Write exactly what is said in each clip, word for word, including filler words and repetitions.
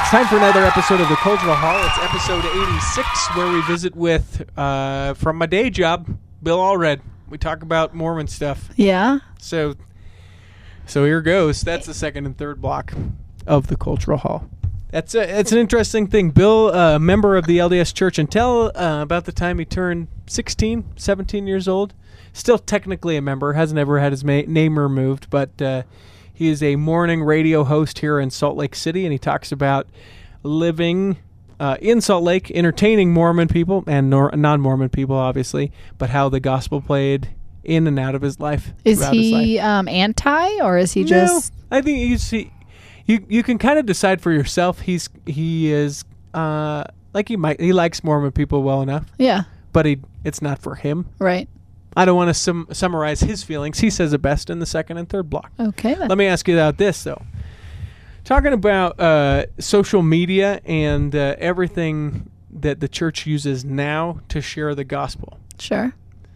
It's time for another episode of the Cultural Hall. It's episode eighty-six, where we visit with, uh, from my day job, Bill Allred. We talk about Mormon stuff. Yeah. So, so here goes. That's the second and third block of the Cultural Hall. That's a, that's an interesting thing. Bill, a uh, member of the L D S Church until uh, about the time he turned sixteen, seventeen years old. Still technically a member. Hasn't ever had his ma- name removed, but uh, he is a morning radio host here in Salt Lake City, and he talks about living uh, in Salt Lake, entertaining Mormon people and nor- non-Mormon people, obviously, but how the gospel played in and out of his life. Is he his life. Um, anti, or is he no, just... I think he's... He, you you can kind of decide for yourself. He's He is... Uh, like he might... He likes Mormon people well enough. Yeah. But he it's not for him. Right. I don't want to sum- summarize his feelings. He says it best in the second and third block. Okay, then. Let me ask you about this, though. Talking about uh, social media and uh, everything that the church uses now to share the gospel. Sure.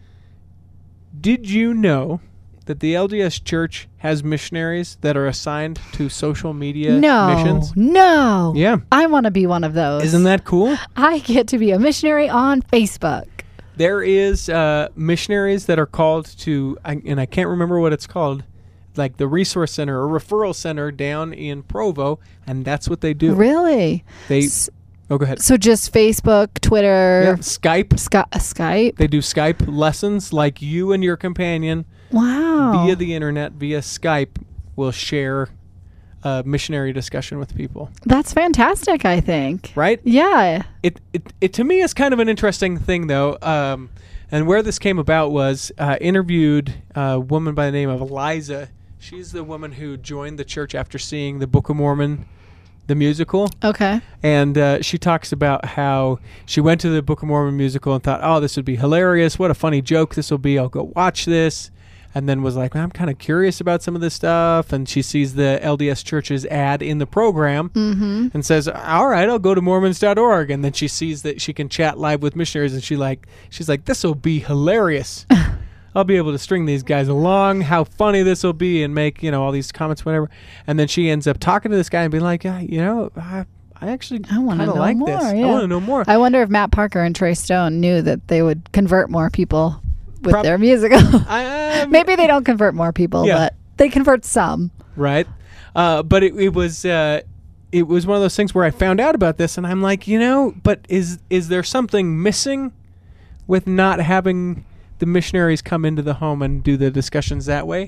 Did you know that the L D S Church has missionaries that are assigned to social media no, missions? No. Yeah. I want to be one of those. Isn't that cool? I get to be a missionary on Facebook. There is uh, missionaries that are called to, I, and I can't remember what it's called, like the resource center or referral center down in Provo, and that's what they do. Really? They. S- oh, go ahead. So just Facebook, Twitter, Yeah, Skype. Sky- Skype. They do Skype lessons, like you and your companion Wow. via the internet, via Skype, will share a missionary discussion with people. That's fantastic, I think. Right? Yeah. It, it, it to me is kind of an interesting thing, though. Um, and where this came about was uh, interviewed a woman by the name of Eliza. She's the woman who joined the church after seeing the Book of Mormon, the musical. Okay. And uh, she talks about how she went to the Book of Mormon musical and thought, oh, this would be hilarious. What a funny joke this will be. I'll go watch this. And then was like, I'm kind of curious about some of this stuff. And she sees the L D S Church's ad in the program Mm-hmm. and says, all right, I'll go to Mormons dot org. And then she sees that she can chat live with missionaries. And she like, she's like, this will be hilarious. I'll be able to string these guys along. How funny this will be, and make, you know, all these comments, whatever. And then she ends up talking to this guy and being like, yeah, you know, I, I actually I want to kind of know like more. this. Yeah. I want to know more. I wonder if Matt Parker and Trey Stone knew that they would convert more people with Prob- their musical. I, um, Maybe they don't convert more people, Yeah. but they convert some. Right. Uh, but it, it was uh, it was one of those things where I found out about this, and I'm like, you know, but is is there something missing with not having the missionaries come into the home and do the discussions that way?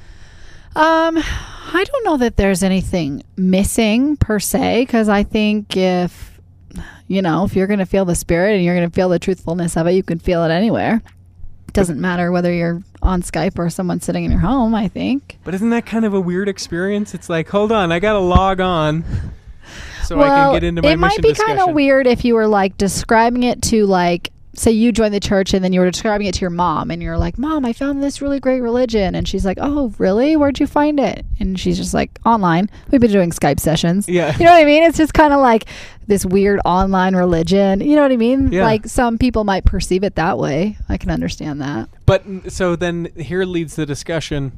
Um, I don't know that there's anything missing per se, because I think if, you know, if you're going to feel the spirit and you're going to feel the truthfulness of it, you can feel it anywhere. It doesn't matter whether you're on Skype or someone sitting in your home, I think. But isn't that kind of a weird experience? It's like, hold on, I got to log on so well, I can get into my it might mission be discussion. kind of weird if you were like describing it to, like, say you joined the church and then you were describing it to your mom and you're like, Mom, I found this really great religion. And she's like, oh, really? Where'd you find it? And she's just like, online. We've been doing Skype sessions. Yeah. You know what I mean? It's just kind of like this weird online religion. You know what I mean? Yeah. Like some people might perceive it that way. I can understand that. But n- so then here leads the discussion.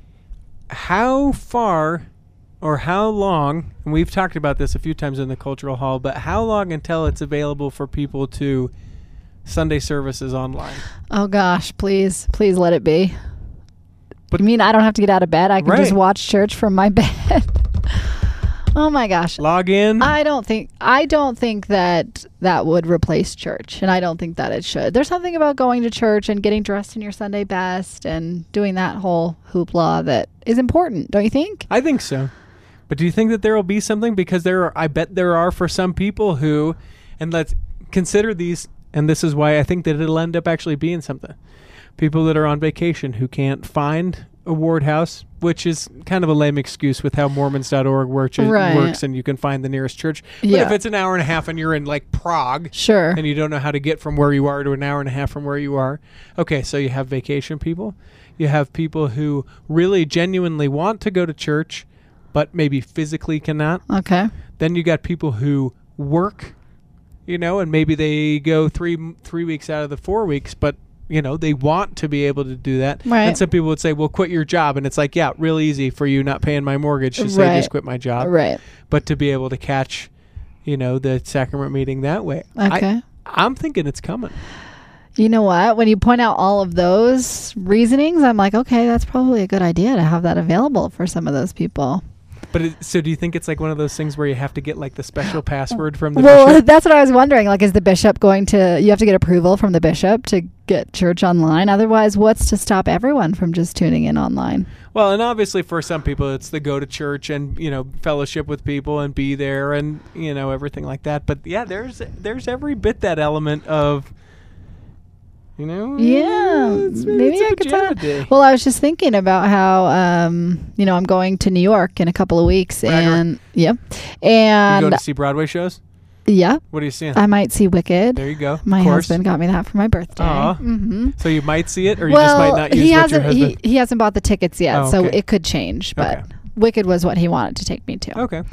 How far or how long, and we've talked about this a few times in the Cultural Hall, but how long until it's available for people to Sunday services online? Oh gosh, please, please let it be. But- you mean I don't have to get out of bed? I can just Right. watch church from my bed. Oh my gosh. Log in? I don't think I don't think that that would replace church, and I don't think that it should. There's something about going to church and getting dressed in your Sunday best and doing that whole hoopla that is important, don't you think? I think so. But do you think that there will be something? Because there are, I bet there are for some people who, and let's consider these, and this is why I think that it'll end up actually being something. People that are on vacation who can't find a ward house, which is kind of a lame excuse with how Mormons dot org works, Right. works and you can find the nearest church. But Yeah. if it's an hour and a half and you're in like Prague Sure. and you don't know how to get from where you are to an hour and a half from where you are, okay, so you have vacation people. You have people who really genuinely want to go to church, but maybe physically cannot. Okay. Then you got people who work, you know, and maybe they go three three weeks out of the four weeks, but you know, they want to be able to do that. Right. And some people would say, well, quit your job. And it's like, yeah, real easy for you not paying my mortgage to say Right. just quit my job. Right. But to be able to catch you know, the sacrament meeting that way. Okay. I, I'm thinking it's coming. You know what? When you point out all of those reasonings, I'm like, okay, that's probably a good idea to have that available for some of those people. But it, so do you think it's like one of those things where you have to get like the special password from the well, bishop? That's what I was wondering. Like, is the bishop going to, you have to get approval from the bishop to get church online? Otherwise, what's to stop everyone from just tuning in online? Well, and obviously for some people, it's the go to church and, you know, fellowship with people and be there and, you know, everything like that. But yeah, there's there's every bit that element of, you know, yeah, it's, maybe it's I a could pajama try. day. Well, I was just thinking about how, um, you know, I'm going to New York in a couple of weeks, Bragger. and yep, You and going to see Broadway shows? yeah, What are you seeing? I might see Wicked. There you go. My of course. husband got me that for my birthday. Aw. Mm-hmm. So you might see it, or you well, just might not use he what your hasn't. He, husband. he hasn't bought the tickets yet, Oh, so okay. it could change. But Okay. Wicked was what he wanted to take me to. Okay.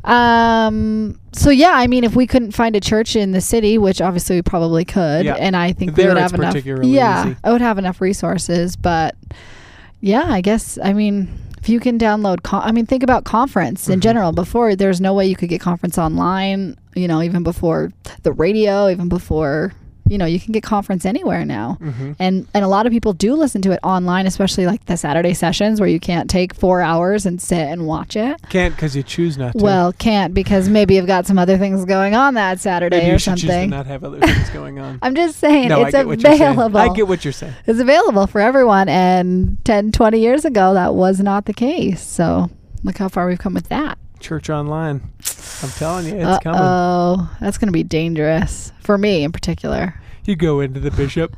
Um. So yeah, I mean, if we couldn't find a church in the city, which obviously we probably could, Yeah. and I think There we would it's have enough. particularly Yeah, easy. I would have enough resources, but yeah, I guess I mean, if you can download, con- I mean, think about conference in Mhm. general. Before, there's no way you could get conference online. You know, even before the radio, even before. You know, you can get conference anywhere now. Mm-hmm. And and a lot of people do listen to it online, especially like the Saturday sessions where you can't take four hours and sit and watch it. Can't because you choose not to. Well, can't because maybe you've got some other things going on that Saturday Maybe or you should choose to something. not have other things going on. I'm just saying no, I it's get what you're saying. available. I get what you're saying. It's available for everyone. And ten, twenty years ago, that was not the case. So look how far we've come with that. Church online. I'm telling you, it's coming. Oh, that's going to be dangerous for me in particular. You go into the bishop.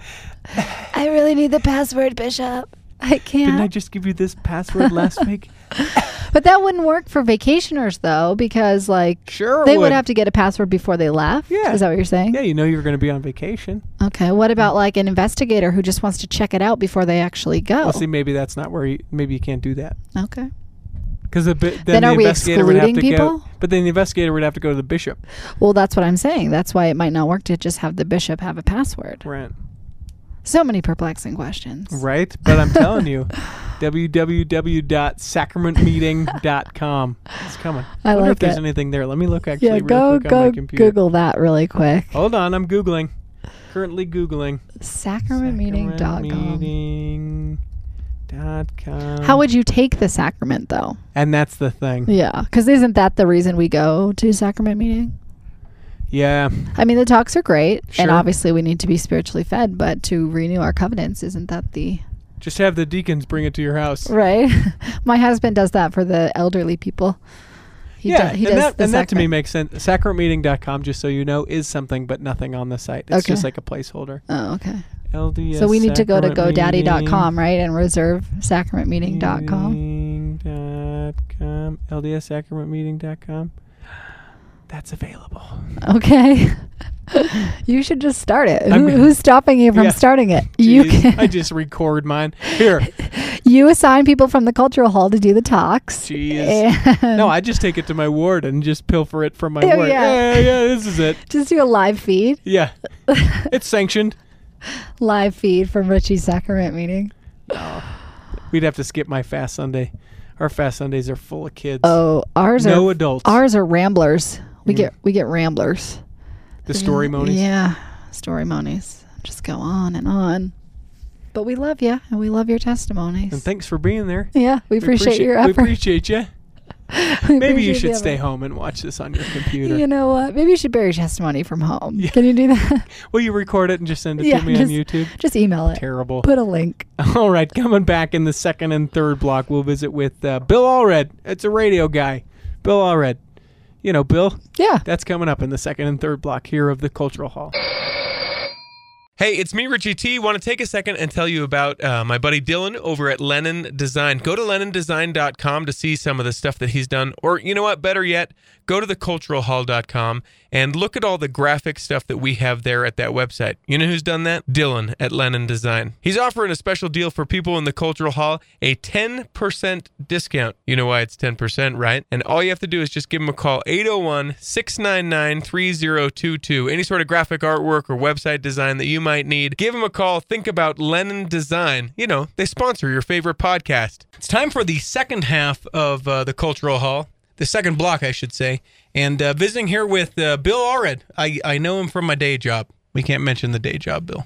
I really need the password, Bishop. I can't. Didn't I just give you this password last week? But that wouldn't work for vacationers, though, because like Sure, they it would. would. have to get a password before they left. Yeah. Is that what you're saying? Yeah, you know you're going to be on vacation. Okay. What about like an investigator who just wants to check it out before they actually go? Well, see, maybe that's not where you. Maybe you can't do that Okay. because the, bi- then, Then the are we investigator would have to excluding go. people? But then the investigator would have to go to the bishop. Well, that's what I'm saying. That's why it might not work to just have the bishop have a password. Right. So many perplexing questions. Right. But I'm telling you, w w w dot sacrament meeting dot com. It's coming. I wonder like if there's it. anything there. Let me look actually Yeah, real go quick on my go computer. Google that really quick. Hold on, I'm Googling. Currently Googling. sacrament meeting dot com. meeting dot com. How would you take the sacrament, though? And that's the thing. Yeah, because isn't that the reason we go to sacrament meeting? Yeah. I mean, the talks are great, Sure. and obviously we need to be spiritually fed, but to renew our covenants, isn't that the... Just have the deacons bring it to your house. Right? My husband does that for the elderly people. He yeah, do- he and, does that, the and that to me sacrament. makes sense. sacrament meeting dot com, just so you know, is something but nothing on the site. It's Okay. just like a placeholder. Oh, okay. L D S So we need to go to sacrament GoDaddy dot com, meeting right? And reserve sacrament meeting dot com. meeting dot com. L D S sacrament meeting dot com. That's available. Okay. You should just start it. I'm Who, gonna- who's stopping you from Yeah. starting it? You Jeez, can. I just record mine. Here. You assign people from the cultural hall to do the talks. Jeez. and No, I just take it to my ward and just pilfer it from my Oh, ward. yeah. Yeah, yeah, this is it. just do a live feed. Yeah. It's sanctioned. Live feed from Richie's sacrament meeting. We'd have to skip my fast Sunday. Our fast Sundays are full of kids. Oh, ours no are adults. ours are ramblers. We Mm. get we get ramblers. the story monies. Yeah, story monies. Just go on and on. But we love you, and we love your testimonies. And thanks for being there. Yeah, we, appreciate, your We effort. appreciate you. We Maybe you appreciate should the stay effort. home and watch this on your computer. You know what? Maybe you should bury your testimony from home. Yeah. Can you do that? Will you record it and just send it Yeah, to me just- on YouTube? Just email it. Terrible. Put a link. All right, coming back in the second and third block, we'll visit with uh, Bill Allred. It's a radio guy. Bill Allred. You know, Bill. Yeah. That's coming up in the second and third block here of the Cultural Hall. Hey, it's me, Richie T. Want to take a second and tell you about uh, my buddy Dylan over at Lennon Design. Go to lennon design dot com to see some of the stuff that he's done. Or, you know what, better yet, go to the cultural hall dot com and look at all the graphic stuff that we have there at that website. You know who's done that? Dylan at Lennon Design. He's offering a special deal for people in the Cultural Hall, a ten percent discount. You know why it's ten percent, right? And all you have to do is just give him a call, eight oh one, six nine nine, three oh two two. Any sort of graphic artwork or website design that you might need, give him a call. Think about Lennon Design. You know, they sponsor your favorite podcast. It's time for the second half of uh, the Cultural Hall. The second block, I should say. And uh, visiting here with uh, Bill Allred. I, I know him from my day job. We can't mention the day job, Bill.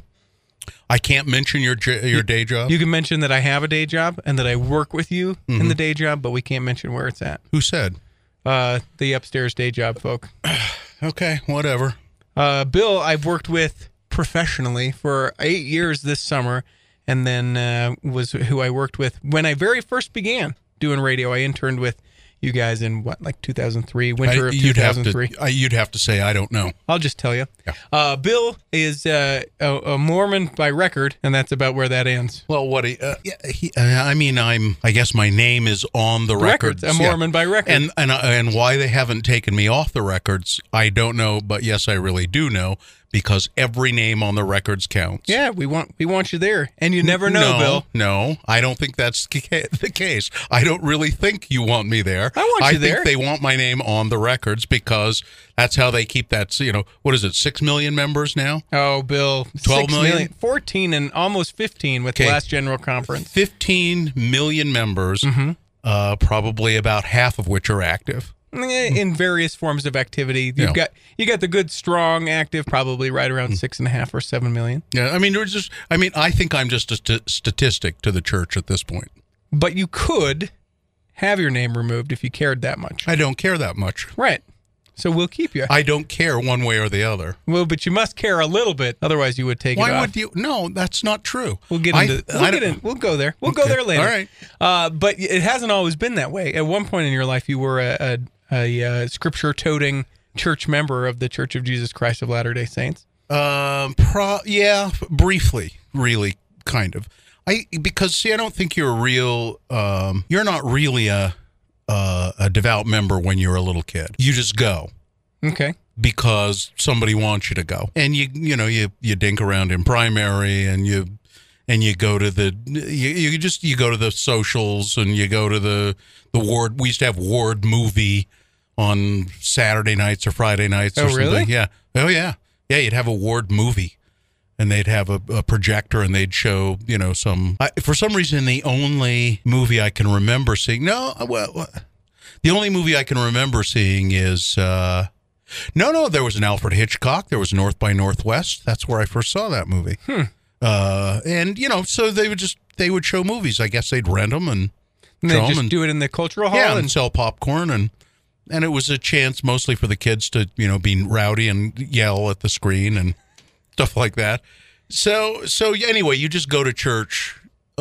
I can't mention your j- your day job? You can mention that I have a day job and that I work with you Mm-hmm. in the day job, but we can't mention where it's at. Who said? Uh, the upstairs day job folk. Okay, whatever. Uh, Bill, I've worked with professionally for eight years this summer, and then uh, was who I worked with when I very first began doing radio. I interned with you guys in what, like two thousand three, winter I, of you'd two thousand three. Have to, I, you'd have to say I don't know. I'll just tell you. Yeah. Uh, Bill is uh, a, a Mormon by record, and that's about where that ends. Well, what? He, uh, yeah, he, uh, I mean, I'm. I guess my name is on the records. Records, a Mormon yeah. by record. And and uh, and why they haven't taken me off the records, I don't know. But yes, I really do know, because every name on the records counts. Yeah, we want we want you there, and you never know, no, Bill. No, I don't think that's the case. I don't really think you want me there. I want I you think there. they want my name on the records because that's how they keep that. You know, what is it? Six million members now. Oh, Bill, twelve six million? million, fourteen, and almost fifteen with the Okay. last general conference. Fifteen million members. Mm-hmm. Uh, probably about half of which are active. In various forms of activity, you've Yeah. got you got the good, strong, active, probably right around six and a half or seven million. Yeah, I mean, there's just. I mean, I think I'm just a st- statistic to the church at this point. But you could have your name removed if you cared that much, I don't care that much. right? So we'll keep you. I don't care one way or the other. Well, but you must care a little bit, otherwise you would take it Why off. would you? No, that's not true. We'll get I- into. I we'll, get don't- in, we'll go there. We'll go Okay. there later. All right. Uh, but it hasn't always been that way. At one point in your life, you were a, a, a, uh scripture-toting church member of the Church of Jesus Christ of Latter-day Saints. Um, pro, yeah, briefly, really, kind of. I because see, I don't think you're a real. Um, you're not really a uh, a devout member when you're a little kid. You just go Okay. because somebody wants you to go, and you you know you you dink around in primary, and you and you go to the you, you just you go to the socials, and you go to the the ward. We used to have ward movie on Saturday nights or Friday nights. Oh, or something. really? Yeah. Oh, yeah. Yeah, you'd have a ward movie, and they'd have a, a projector, and they'd show, you know, some. I, for some reason, the only movie I can remember seeing. No, well, the only movie I can remember seeing is. Uh, no, no, there was an Alfred Hitchcock. There was North by Northwest. That's where I first saw that movie. Hmm. Uh, and you know, so they would just they would show movies. I guess they'd rent them and. And show they 'em just and, do it in the cultural hall. yeah, and and sell popcorn, and and it was a chance mostly for the kids to, you know, be rowdy and yell at the screen and stuff like that. So so anyway, you just go to church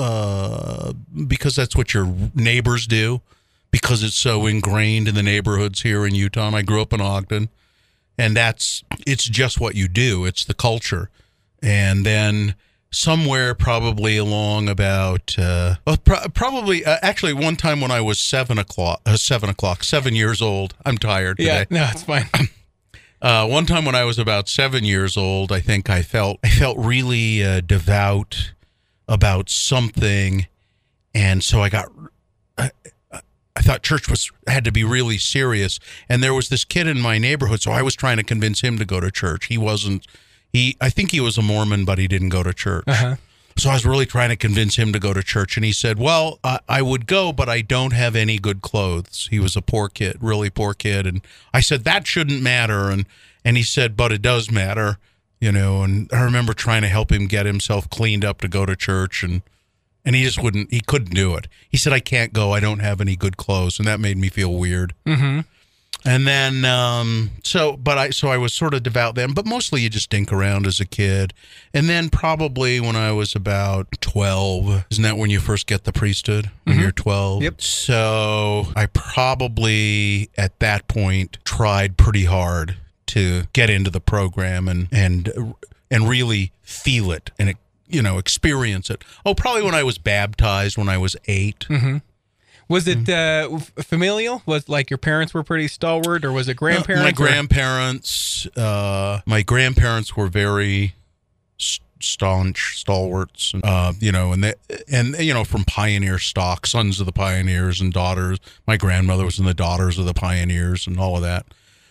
uh, because that's what your neighbors do, because it's so ingrained in the neighborhoods here in Utah. And I grew up in Ogden, and that's it's just what you do. It's the culture, and then. Somewhere probably along about uh, well, pro- probably uh, actually one time when I was seven o'clock uh, seven o'clock seven years old. I'm tired today. yeah, no, it's fine. Uh, one time when I was about seven years old, I think I felt I felt really uh, devout about something, and so I got. I, I thought church was had to be really serious, and there was this kid in my neighborhood, so I was trying to convince him to go to church. He wasn't. He, I think he was a Mormon, but he didn't go to church. Uh-huh. So I was really trying to convince him to go to church. And he said, well, I, I would go, but I don't have any good clothes. He was a poor kid, really poor kid. And I said, that shouldn't matter. And, and he said, but it does matter, you know. And I remember trying to help him get himself cleaned up to go to church. And, and he just wouldn't, he couldn't do it. He said, I can't go. I don't have any good clothes. And that made me feel weird. Mm-hmm. And then, um, so, but I, so I was sort of devout then, but mostly you just dink around as a kid. And then probably when I was about twelve, isn't that when you first get the priesthood? When Mhm. you're twelve? Yep. So I probably at that point tried pretty hard to get into the program and, and, and really feel it and, you know, experience it. Oh, probably when I was baptized when I was eight. Mm-hmm. Was it uh, f- familial? Was like your parents were pretty stalwart, or was it grandparents? Uh, my or- grandparents, uh, my grandparents were very st- staunch, stalwarts, uh, you know, and they, and you know, from pioneer stock, sons of the pioneers and daughters. My grandmother was in the Daughters of the Pioneers and all of that.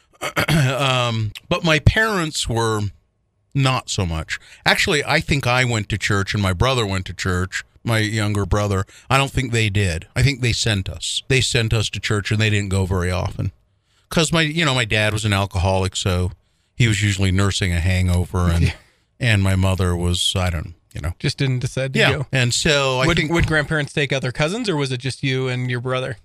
um, but my parents were not so much. Actually, I think I went to church and my brother went to church. My younger brother, I don't think they did. I think they sent us. They sent us to church, and they didn't go very often because my, you know, my dad was an alcoholic, so he was usually nursing a hangover, and, Yeah. and my mother was, I don't, you know. Just didn't decide to Yeah. go. And so I Would, think, would grandparents take other cousins, or was it just you and your brother?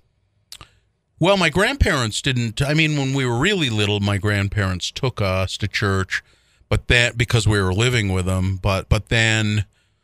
well, my grandparents didn't, I mean, when we were really little, my grandparents took us to church, but that, because we were living with them, but, but then,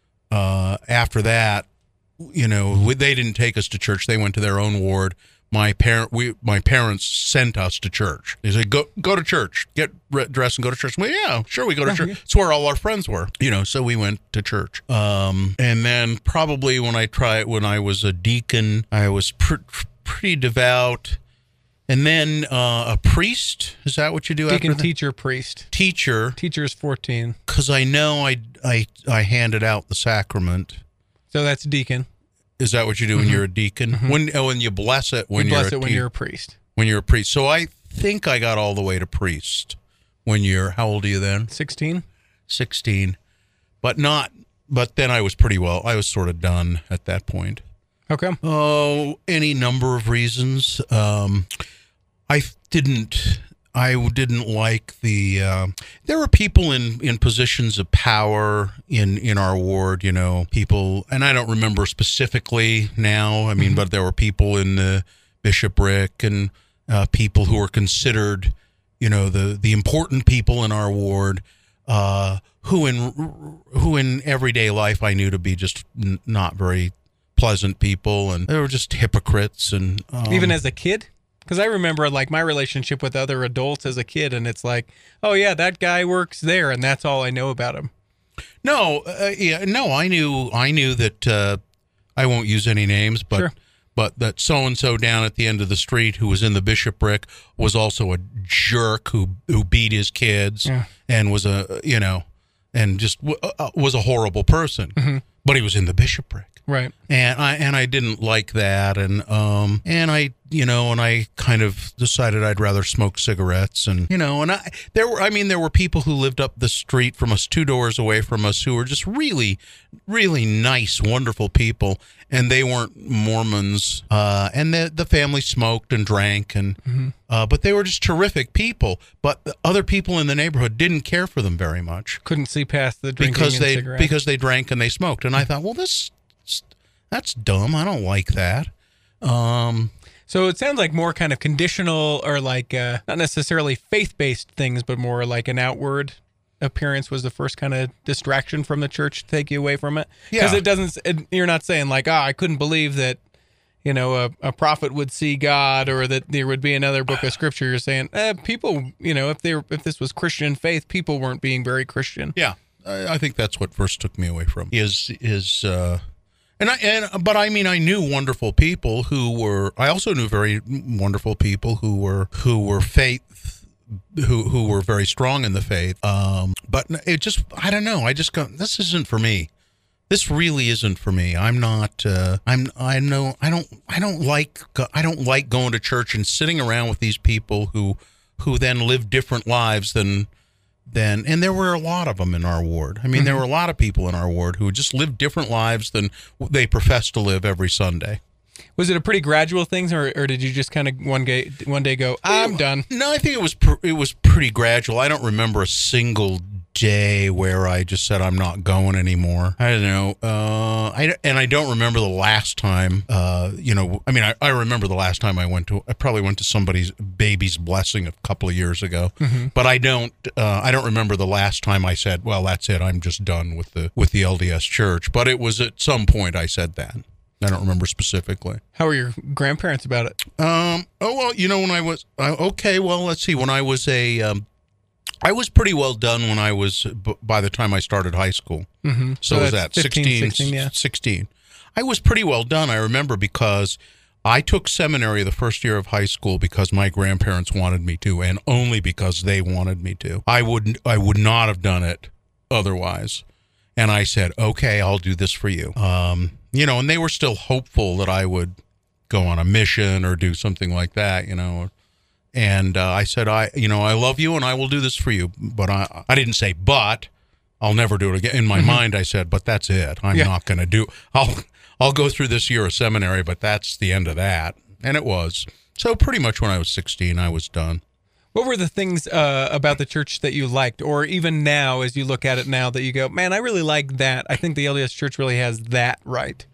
uh, after that, you know, we, they didn't take us to church. They went to their own ward. My parent, we, my parents sent us to church. They said, "Go, go to church. Get re- dressed and go to church." Well, yeah, sure, we go to Oh, church. yeah. It's where all our friends were, you know. So we went to church. Um, and then probably when I tried, when I was a deacon, I was pr- pretty devout. And then uh, a priest. Is that what you do Deacon, after that? teacher, priest. Teacher, Teacher's fourteen. because I know I, I I handed out the sacrament. So that's deacon. Is that what you do when you're a deacon? When oh, when you bless it when you you're bless a it when te- you're a priest. when you're a priest. So I think I got all the way to priest. When you're, how old are you then? sixteen? sixteen. But not. But then I was pretty well. I was sort of done at that point. Okay. Oh, any number of reasons. Um, I didn't. I didn't like the. Uh, there were people in, in positions of power in, in our ward. You know, people, and I don't remember specifically now. I mean, Mm-hmm. but there were people in the bishopric and uh, people who were considered, you know, the the important people in our ward. Uh, who in who in everyday life I knew to be just n- not very pleasant people, and they were just hypocrites. And um, Even as a kid? Because I remember like my relationship with other adults as a kid, and it's like, oh yeah, that guy works there, and that's all I know about him. no, uh, yeah, no, I knew I knew that uh, I won't use any names, but Sure. but that so and so down at the end of the street who was in the bishopric was also a jerk who who beat his kids Yeah. and was a you know and just w- uh, was a horrible person, Mm-hmm. but he was in the bishopric. Right. And I and I didn't like that, and um and I you know and I kind of decided I'd rather smoke cigarettes, and you know and I there were I mean there were people who lived up the street from us, two doors away from us, who were just really really nice, wonderful people, and they weren't Mormons, uh and the the family smoked and drank, and Mm-hmm. uh but they were just terrific people, but the other people in the neighborhood didn't care for them very much Couldn't see past the drinking because and they cigarettes. because they drank and they smoked, and I thought, well, this that's dumb. I don't like that. Um, So it sounds like more kind of conditional, or like uh, not necessarily faith-based things, but more like an outward appearance was the first kind of distraction from the church to take you away from it. Because Yeah. it doesn't. It, you're not saying like, ah, I couldn't believe that, you know, a, a prophet would see God, or that there would be another book of scripture. You're saying, eh, people, you know, if they were, if this was Christian faith, people weren't being very Christian. yeah, I, I think that's what first took me away from is is uh, and I and but I mean I knew wonderful people who were. I also knew very wonderful people who were who were faith. Who who were very strong in the faith, um, but it just I don't know. I just go. This isn't for me. This really isn't for me. I'm not. Uh, I'm. I know. I don't. I don't like. I don't like going to church and sitting around with these people who, who then live different lives than, than. And there were a lot of them in our ward. I mean, there were a lot of people in our ward who just lived different lives than they profess to live every Sunday. Was it a pretty gradual thing, or, or did you just kind of one day one day go, I'm done? No, I think it was. Pr- it was pretty gradual. I don't remember a single day where I just said I'm not going anymore. I don't know. Uh, I and I don't remember the last time. Uh, you know, I mean, I, I remember the last time I went to. I probably went to somebody's baby's blessing a couple of years ago, Mm-hmm. but I don't. Uh, I don't remember the last time I said, "Well, that's it. I'm just done with the with the L D S Church." But it was at some point I said that. I don't remember specifically. How were your grandparents about it? Um. Oh well, you know when I was uh, okay. Well, let's see. When I was a, um, I was pretty well done when I was. B- by the time I started high school, Mm-hmm. so, was that that's fifteen, sixteen, sixteen, yeah. sixteen. I was pretty well done. I remember because I took seminary the first year of high school because my grandparents wanted me to, and only because they wanted me to. I would I would not have done it otherwise. And I said, okay, I'll do this for you. Um, you know, and they were still hopeful that I would go on a mission or do something like that, you know. And uh, I said, I, you know, I love you and I will do this for you. But I, I didn't say, but I'll never do it again. In my Mm-hmm. mind, I said, but that's it. I'm Yeah. not going to do, I'll, I'll go through this year of seminary, but that's the end of that. And it was. So pretty much when I was sixteen, I was done. What were the things uh, about the church that you liked, or even now, as you look at it now, that you go, man, I really like that. I think the L D S Church really has that right.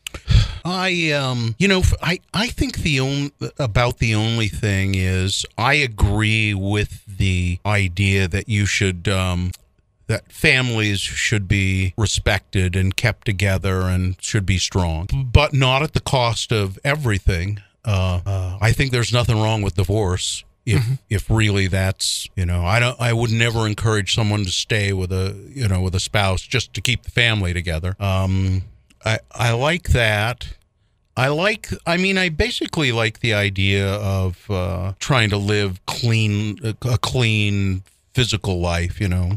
I, um, you know, I, I think the only, about the only thing is I agree with the idea that you should, um, that families should be respected and kept together and should be strong, but not at the cost of everything. Uh, uh, I think there's nothing wrong with divorce. If mm-hmm. if really that's, you know, I don't I would never encourage someone to stay with a, you know, with a spouse just to keep the family together. Um, I I like that. I like, I mean, I basically like the idea of uh, trying to live clean, a clean physical life, you know.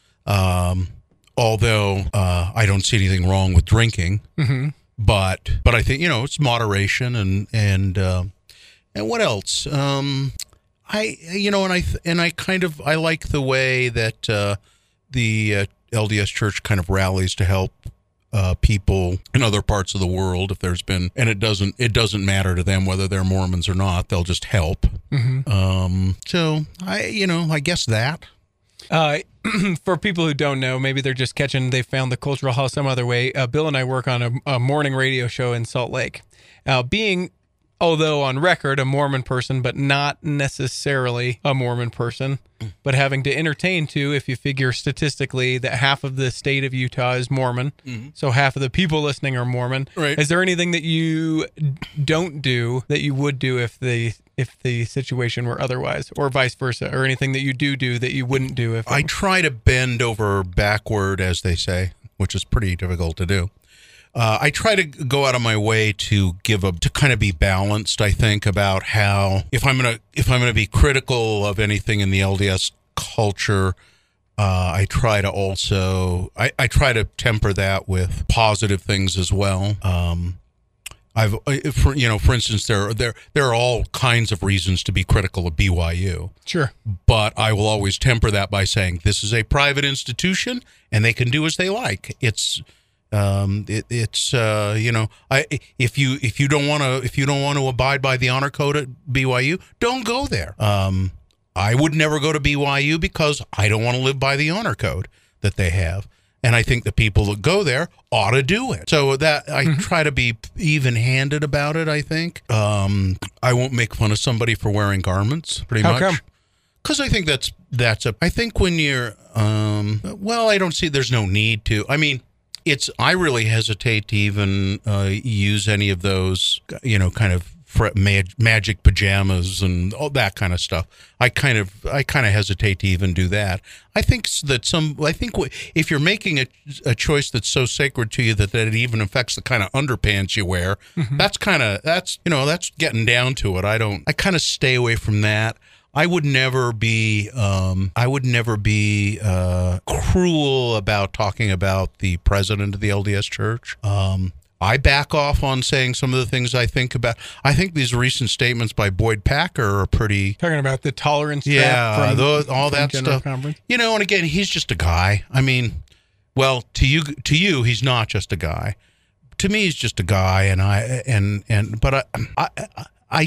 Um, although uh, I don't see anything wrong with drinking, mm-hmm. but but I think, you know, it's moderation and and uh, and what else? Um, I you know, and I and I kind of I like the way that uh, the uh, L D S Church kind of rallies to help uh, people in other parts of the world if there's been, and it doesn't it doesn't matter to them whether they're Mormons or not. They'll just help. Mm-hmm. Um, so I you know I guess that. Uh, for people who don't know, maybe they're just catching, they found the Cultural Hall some other way. Uh, Bill and I work on a, a morning radio show in Salt Lake. Uh, being, although on record, a Mormon person, but not necessarily a Mormon person, but having to entertain too, if you figure statistically that half of the state of Utah is Mormon, mm-hmm. so half of the people listening are Mormon. Right. Is there anything that you don't do that you would do if the if the situation were otherwise, or vice versa, or anything that you do do that you wouldn't do if I try to bend over backward, as they say, which is pretty difficult to do. Uh, I try to go out of my way to give a to kind of be balanced. I think about how if I'm gonna if I'm gonna be critical of anything in the L D S culture, uh, I try to also I, I try to temper that with positive things as well. Um, I've for, you know, for instance, there there there are all kinds of reasons to be critical of B Y U. Sure, but I will always temper that by saying this is a private institution and they can do as they like. It's Um, it, it's uh, you know, I if you if you don't want to if you don't want to abide by the honor code at B Y U, don't go there. Um, I would never go to B Y U because I don't want to live by the honor code that they have, and I think the people that go there ought to do it. So that I mm-hmm. try to be even-handed about it. I think um, I won't make fun of somebody for wearing garments. Pretty How much. Come? Because I think that's that's a. I think when you're um, well, I don't see there's no need to. I mean. It's. I really hesitate to even uh, use any of those, you know, kind of mag- magic pajamas and all that kind of stuff. I kind of, I kind of hesitate to even do that. I think that some. I think if you're making a, a choice that's so sacred to you that, that it even affects the kind of underpants you wear, mm-hmm. that's kind of that's you know that's getting down to it. I don't. I kind of stay away from that. I would never be. Um, I would never be uh, cruel about talking about the president of the L D S Church. Um, I back off on saying some of the things I think about. I think these recent statements by Boyd Packer are pretty. Talking about the tolerance. Yeah, from, those, all from that General stuff. Conference. You know, and again, he's just a guy. I mean, well, to you, to you, he's not just a guy. To me, he's just a guy, and I and and but I I. I, I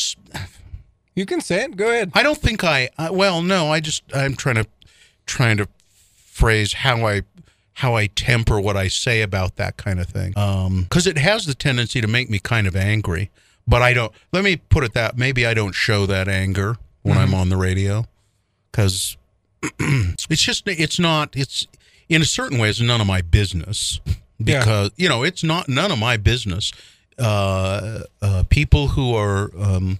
You can say it. Go ahead. I don't think I. Uh, well, no. I just. I'm trying to, trying to phrase how I, how I temper what I say about that kind of thing. Um, because it has the tendency to make me kind of angry. But I don't. Let me put it that. Maybe I don't show that anger when mm-hmm. I'm on the radio, because it's just. It's not. It's in a certain way. It's none of my business. Because yeah. you know, it's not none of my business. Uh, uh, people who are. Um,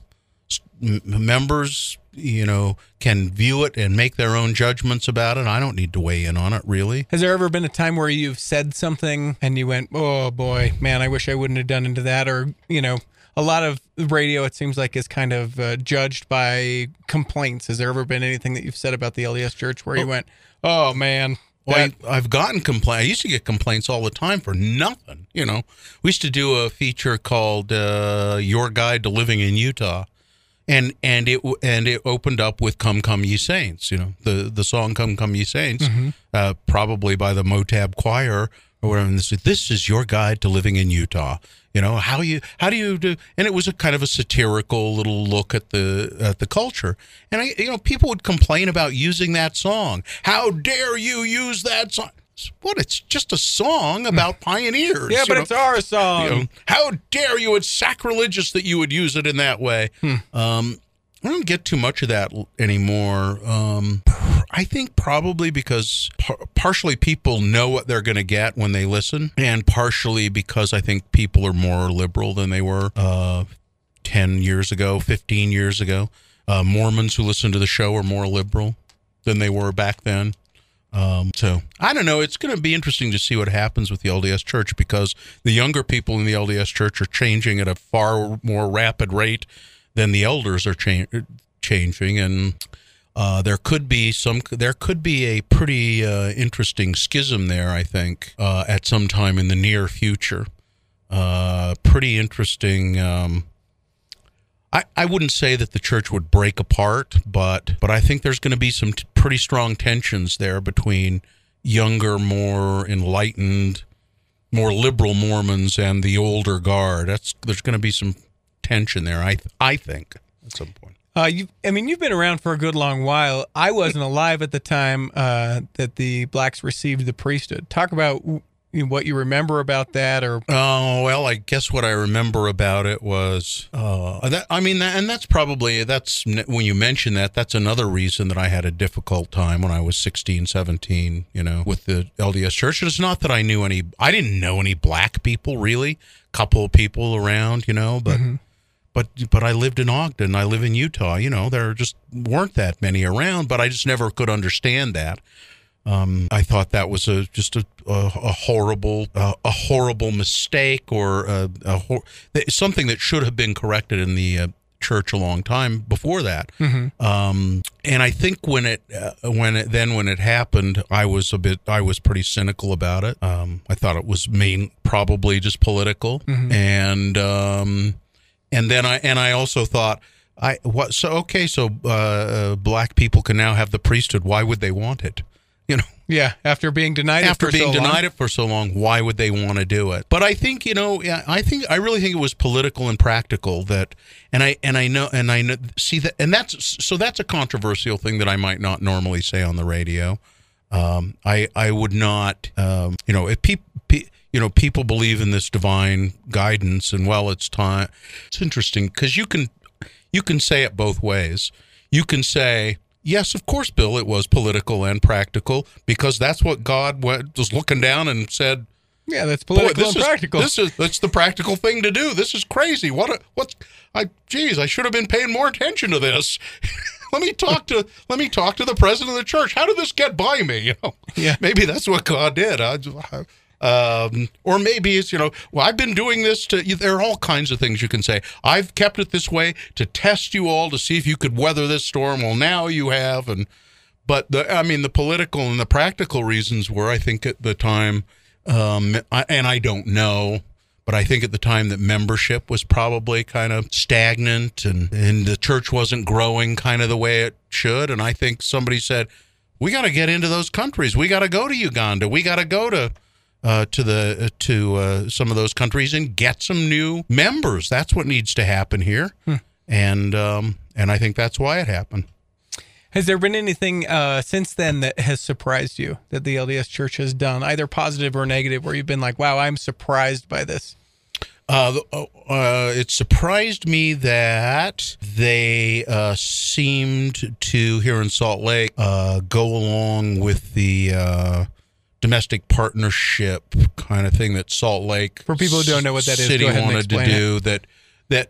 members, you know, can view it and make their own judgments about it. I don't need to weigh in on it, really. Has there ever been a time where you've said something and you went, oh, boy, man, I wish I wouldn't have done into that? Or, you know, a lot of radio, it seems like, is kind of uh, judged by complaints. Has there ever been anything that you've said about the L D S Church where oh. you went, oh, man? Well, I, I've gotten complaints. I used to get complaints all the time for nothing, you know. We used to do a feature called uh, Your Guide to Living in Utah. and and it and it opened up with "Come Come Ye Saints," you know, the the song "Come Come Ye Saints," mm-hmm. uh, probably by the Motab Choir or whatever. And this, this is your guide to living in Utah. You know, how you how do you do? And it was a kind of a satirical little look at the at the culture. And I, you know, people would complain about using that song. How dare you use that song? What? It's just a song about pioneers. Yeah, but know? It's our song. You know, how dare you? It's sacrilegious that you would use it in that way. Hmm. Um, I don't get too much of that anymore. Um, I think probably because par- partially people know what they're going to get when they listen, and partially because I think people are more liberal than they were uh, ten years ago, fifteen years ago. Uh, Mormons who listen to the show are more liberal than they were back then. Um, so I don't know. It's going to be interesting to see what happens with the L D S Church, because the younger people in the L D S Church are changing at a far more rapid rate than the elders are cha- changing, and uh, there could be some. There could be a pretty uh, interesting schism there, I think, uh, at some time in the near future. Uh, pretty interesting. Um, I, I wouldn't say that the church would break apart, but but I think there's going to be some t- pretty strong tensions there between younger, more enlightened, more liberal Mormons and the older guard. That's there's going to be some tension there, I th- I think, at some point. Uh, you, I mean, you've been around for a good long while. I wasn't alive at the time uh, that the blacks received the priesthood. Talk about what you remember about that, or oh well, I guess what I remember about it was uh, that I mean, that, and that's probably that's when you mention that, that's another reason that I had a difficult time when I was sixteen, seventeen, you know, with the L D S Church. It's not that I knew any, I didn't know any black people really, couple of people around, you know, but. Mm-hmm. But but I lived in Ogden. I live in Utah. You know, there just weren't that many around. But I just never could understand that. Um, I thought that was a just a, a, a horrible uh, a horrible mistake, or a, a hor- something that should have been corrected in the uh, church a long time before that. Mm-hmm. Um, and I think when it uh, when it then when it happened, I was a bit I was pretty cynical about it. Um, I thought it was main probably just political, mm-hmm. and. Um, And then I and I also thought, I what so okay so uh, uh, black people can now have the priesthood. Why would they want it? You know. Yeah, after being denied after it for being so denied long. it for so long, why would they want to do it? But I think you know, I think I really think it was political and practical that, and I and I know and I know, see that, and that's so that's a controversial thing that I might not normally say on the radio. Um, I I would not, um, you know, if people. Pe- You know, people believe in this divine guidance, and well, it's time. It's interesting because you can, you can say it both ways. You can say, yes, of course, Bill, it was political and practical because that's what God was looking down and said. Yeah, that's political and is, practical. This is that's the practical thing to do. This is crazy. What? A, what? I, geez, I should have been paying more attention to this. Let me talk to let me talk to the president of the church. How did this get by me? You know, yeah, maybe that's what God did. I, I, Um, or maybe it's, you know, well, I've been doing this to, there are all kinds of things you can say. I've kept it this way to test you all to see if you could weather this storm. Well, now you have. And, but the, I mean, the political and the practical reasons were, I think at the time, um, I, and I don't know, but I think at the time that membership was probably kind of stagnant and, and the church wasn't growing kind of the way it should. And I think somebody said, we got to get into those countries. We got to go to Uganda. We got to go to, Uh, to the uh, to uh, some of those countries and get some new members. That's what needs to happen here, hmm. and um, and I think that's why it happened. Has there been anything uh, since then that has surprised you that the L D S Church has done, either positive or negative, where you've been like, "Wow, I'm surprised by this"? Uh, uh, it surprised me that they uh, seemed to here in Salt Lake uh, go along with the. Uh, domestic partnership kind of thing that Salt Lake for people who don't know what that City is, go ahead wanted and to explain do it. that that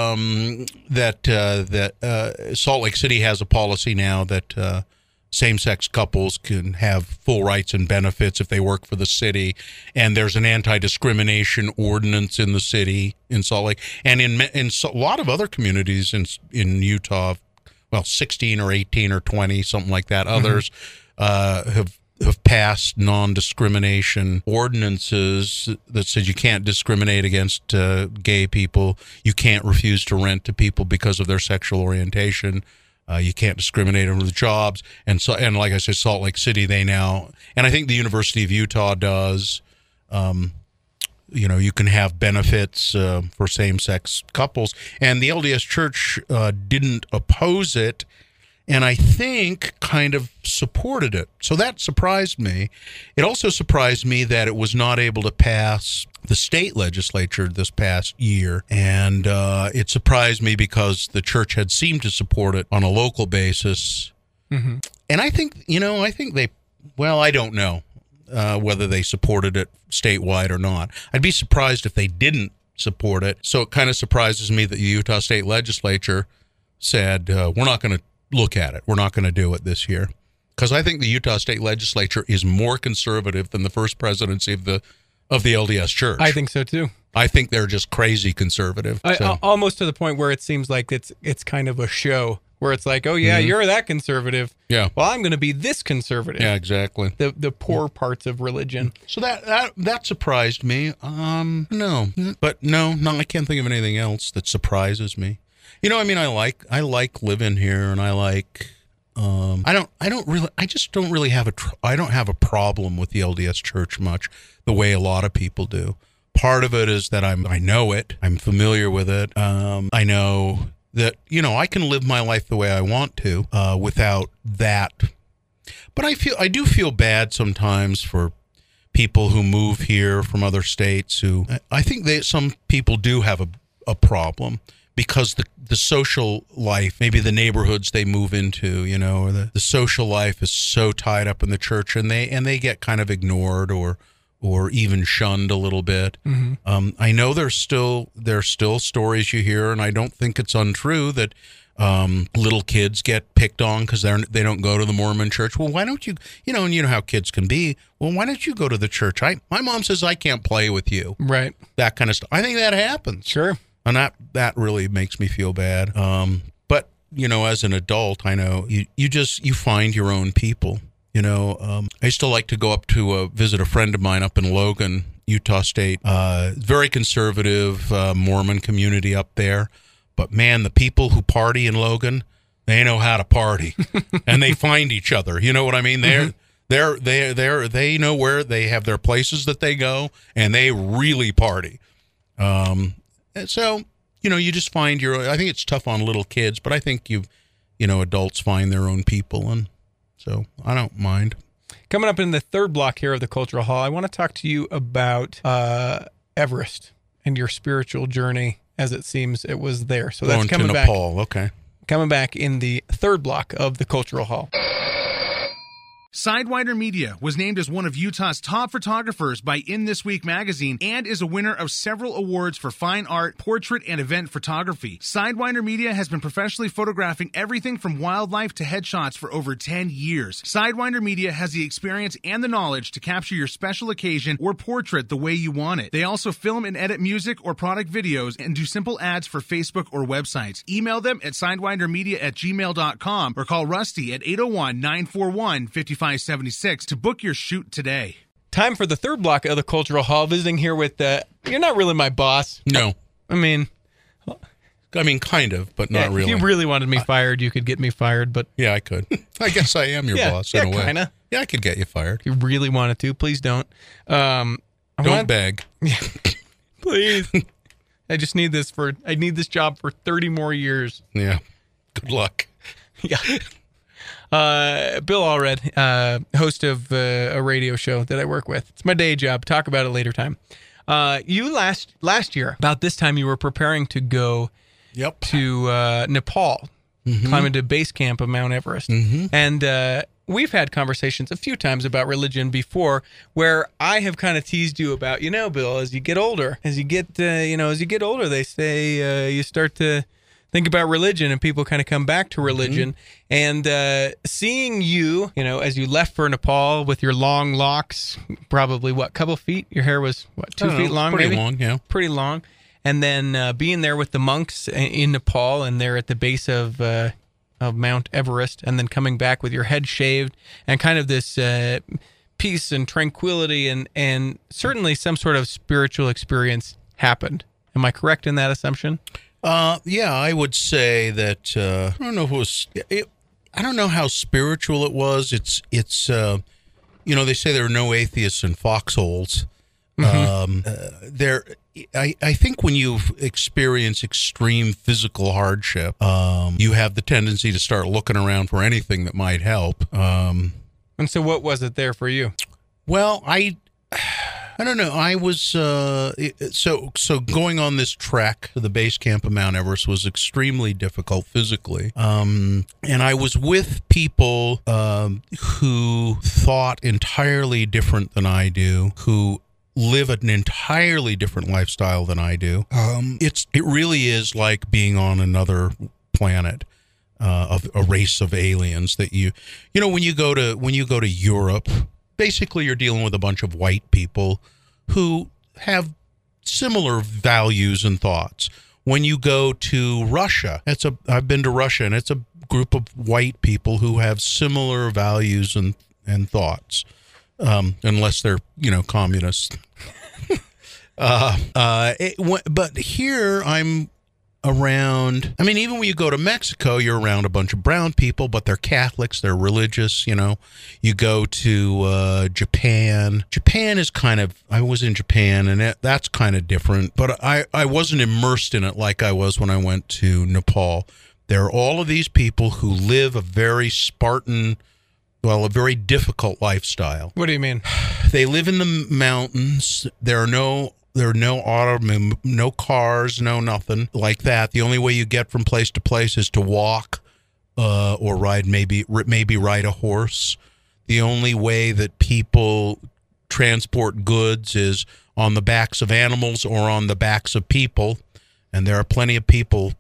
um, that uh, that uh, Salt Lake City has a policy now that uh, same-sex couples can have full rights and benefits if they work for the city, and there's an anti-discrimination ordinance in the city in Salt Lake, and in in a lot of other communities in in Utah, well, sixteen or eighteen or twenty, something like that. Others mm-hmm. uh, have. have passed non-discrimination ordinances that said you can't discriminate against uh, gay people, you can't refuse to rent to people because of their sexual orientation, uh, you can't discriminate over the jobs, and so and like I said, Salt Lake City, they now, and I think the University of Utah does. Um, you know, you can have benefits uh, for same-sex couples, and the L D S Church uh, didn't oppose it. And I think kind of supported it. So that surprised me. It also surprised me that it was not able to pass the state legislature this past year. And uh, it surprised me because the church had seemed to support it on a local basis. Mm-hmm. And I think, you know, I think they, well, I don't know uh, whether they supported it statewide or not. I'd be surprised if they didn't support it. So it kind of surprises me that the Utah State Legislature said, uh, we're not going to look at it. We're not going to do it this year. Because I think the Utah State Legislature is more conservative than the first presidency of the of the L D S Church. I think so too. I think they're just crazy conservative. I, so. Almost to the point where it seems like it's it's kind of a show where it's like, oh yeah, mm-hmm. you're that conservative. Yeah. Well, I'm going to be this conservative. Yeah, exactly. The the poor yeah. parts of religion. So that that that surprised me. Um, no, but no, no, I can't think of anything else that surprises me. You know, I mean, I like I like living here, and I like. Um, I don't. I don't really. I just don't really have a. Tr- I don't have a problem with the L D S Church much, the way a lot of people do. Part of it is that I'm. I know it. I'm familiar with it. Um, I know that you know I can live my life the way I want to uh, without that. But I feel. I do feel bad sometimes for people who move here from other states. Who I think they. Some people do have a a problem. Because the, the social life, maybe the neighborhoods they move into, you know, or the, the social life is so tied up in the church, and they and they get kind of ignored or or even shunned a little bit. Mm-hmm. Um, I know there's still there's still stories you hear, and I don't think it's untrue that um, little kids get picked on because they're they don't go to the Mormon church. Well, why don't you? You know, and you know how kids can be. Well, why don't you go to the church? I my mom says I can't play with you. Right. That kind of stuff. I think that happens. Sure. And that, that really makes me feel bad. Um, but, you know, as an adult, I know you, you just, you find your own people, you know. Um, I used to like to go up to uh, visit a friend of mine up in Logan, Utah State. Uh, very conservative uh, Mormon community up there. But, man, the people who party in Logan, they know how to party. And they find each other. You know what I mean? They're, mm-hmm. they're, they're, they're, they know where they have their places that they go, and they really party. Um So, you know, you just find your, I think it's tough on little kids, but I think you, you know, adults find their own people. And so I don't mind. Coming up in the third block here of the Cultural Hall, I want to talk to you about uh, Everest and your spiritual journey as it seems it was there. So that's Going coming to back. Nepal. Okay. Coming back in the third block of the Cultural Hall. Sidewinder Media was named as one of Utah's top photographers by In This Week magazine and is a winner of several awards for fine art, portrait, and event photography. Sidewinder Media has been professionally photographing everything from wildlife to headshots for over ten years. Sidewinder Media has the experience and the knowledge to capture your special occasion or portrait the way you want it. They also film and edit music or product videos and do simple ads for Facebook or websites. Email them at sidewindermedia at gmail dot com or call Rusty at eight oh one, nine four one, five five seven six to book your shoot today. Time for the third block of the Cultural Hall, visiting here with, uh, you're not really my boss. No. I mean... I mean, kind of, but not yeah, really. If you really wanted me fired, you could get me fired, but... Yeah, I could. I guess I am your yeah, boss yeah, in a way. Kinda. Yeah, I could get you fired. If you really wanted to, please don't. Um, I don't want... beg. Yeah. Please. I just need this for... I need this job for thirty more years. Yeah. Good luck. Yeah. Uh, Bill Allred, uh, host of uh, a radio show that I work with. It's my day job. Talk about it later time. Uh, you last last year, about this time, you were preparing to go yep. to uh, Nepal, mm-hmm. climb into base camp of Mount Everest. Mm-hmm. And uh, we've had conversations a few times about religion before where I have kind of teased you about, you know, Bill, as you get older, as you get, uh, you know, as you get older, they say uh, you start to think about religion and people kind of come back to religion. Mm-hmm. And uh, seeing you, you know, as you left for Nepal with your long locks, probably what, couple feet? Your hair was, what, two feet know, long pretty maybe? long, yeah. Pretty long. And then uh, being there with the monks in Nepal and they're at the base of, uh, of Mount Everest and then coming back with your head shaved and kind of this uh, peace and tranquility and, and certainly some sort of spiritual experience happened. Am I correct in that assumption? Uh, yeah, I would say that, uh, I don't know if it was, it, I don't know how spiritual it was. It's, it's, uh, you know, they say there are no atheists in foxholes. Mm-hmm. Um, uh, there, I, I think when you experience extreme physical hardship, um, you have the tendency to start looking around for anything that might help. Um, and so what was it there for you? Well, I, I don't know. I was, uh, so, so going on this trek to the base camp of Mount Everest was extremely difficult physically. Um, and I was with people, um, who thought entirely different than I do, who live an entirely different lifestyle than I do. Um, it's, it really is like being on another planet. Uh, of a race of aliens that you, you know, when you go to, when you go to Europe, basically you're dealing with a bunch of white people who have similar values and thoughts. When you go to Russia, it's a, I've been to Russia and it's a group of white people who have similar values and, and thoughts. Um, unless they're, you know, communists. uh, uh, it, w- but here I'm, around, I mean, even when you go to Mexico, you're around a bunch of brown people, but they're Catholics, they're religious, you know. You go to uh, Japan. Japan is kind of, I was in Japan, and it, that's kind of different, but I, I wasn't immersed in it like I was when I went to Nepal. There are all of these people who live a very Spartan, well, a very difficult lifestyle. What do you mean? They live in the mountains. There are no... There are no auto, no cars, no nothing like that. The only way you get from place to place is to walk, uh, or ride maybe maybe ride a horse. The only way that people transport goods is on the backs of animals or on the backs of people, and there are plenty of people.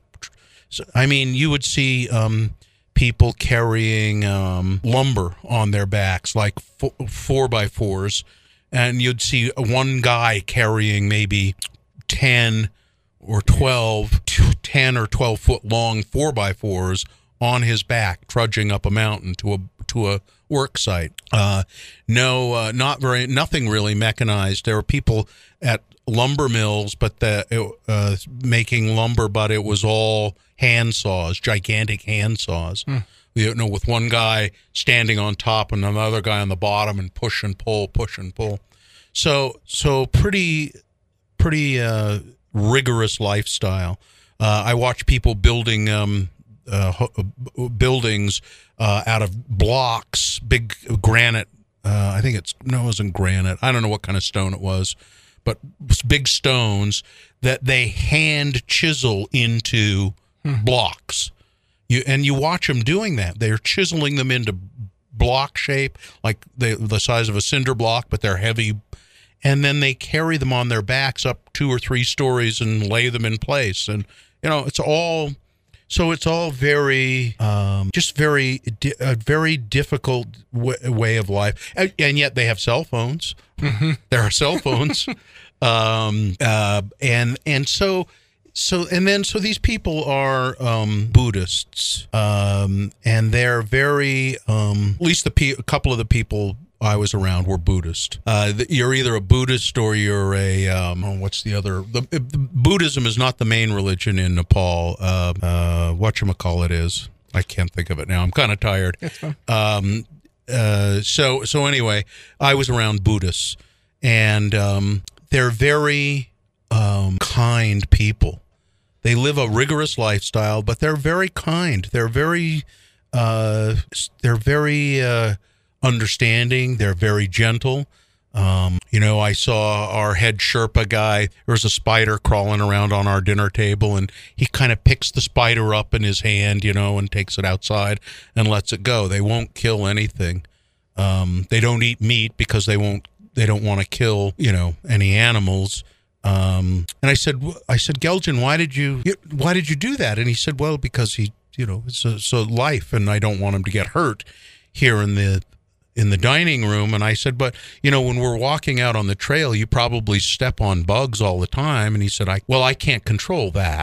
I mean, you would see um, people carrying um, lumber on their backs, like four, four by fours. And you'd see one guy carrying maybe ten or twelve, ten or twelve foot long four by fours on his back, trudging up a mountain to a to a work site. Uh, no, uh, not very, nothing really mechanized. There were people at lumber mills, but the uh, making lumber, but it was all hand saws, gigantic hand saws. Hmm. You know, with one guy standing on top and another guy on the bottom and push and pull, push and pull. So, so pretty, pretty uh, rigorous lifestyle. Uh, I watch people building um, uh, buildings uh, out of blocks, big granite. Uh, I think it's, no, it wasn't granite. I don't know what kind of stone it was, but big stones that they hand chisel into hmm. blocks. You, and you watch them doing that. They're chiseling them into block shape, like the the size of a cinder block, but they're heavy. And then they carry them on their backs up two or three stories and lay them in place. And, you know, it's all, so it's all very, um, just very, a very difficult w- way of life. And, and yet they have cell phones. Mm-hmm. There are cell phones. um, uh, and, and so, So, and then, so these people are um, Buddhists, um, and they're very, um, at least the pe- a couple of the people I was around were Buddhist. Uh, the, you're either a Buddhist or you're a, um, oh, what's the other, the, the, Buddhism is not the main religion in Nepal. Uh, uh, whatchamacallit is, I can't think of it now. I'm kind of tired. That's fine. Um, uh, so, so anyway, I was around Buddhists, and um, they're very um, kind people. They live a rigorous lifestyle, but they're very kind. They're very, uh, they're very uh, understanding. They're very gentle. Um, you know, I saw our head Sherpa guy. There was a spider crawling around on our dinner table, and he kind of picks the spider up in his hand, you know, and takes it outside and lets it go. They won't kill anything. Um, they don't eat meat because they won't. They don't want to kill, you know, any animals. Um, and I said, I said, Geljan, why did you, why did you do that? And he said, well, because he, you know, it's a, it's a life, and I don't want him to get hurt here in the, in the dining room. And I said, but, you know, when we're walking out on the trail, you probably step on bugs all the time. And he said, I, well, I can't control that,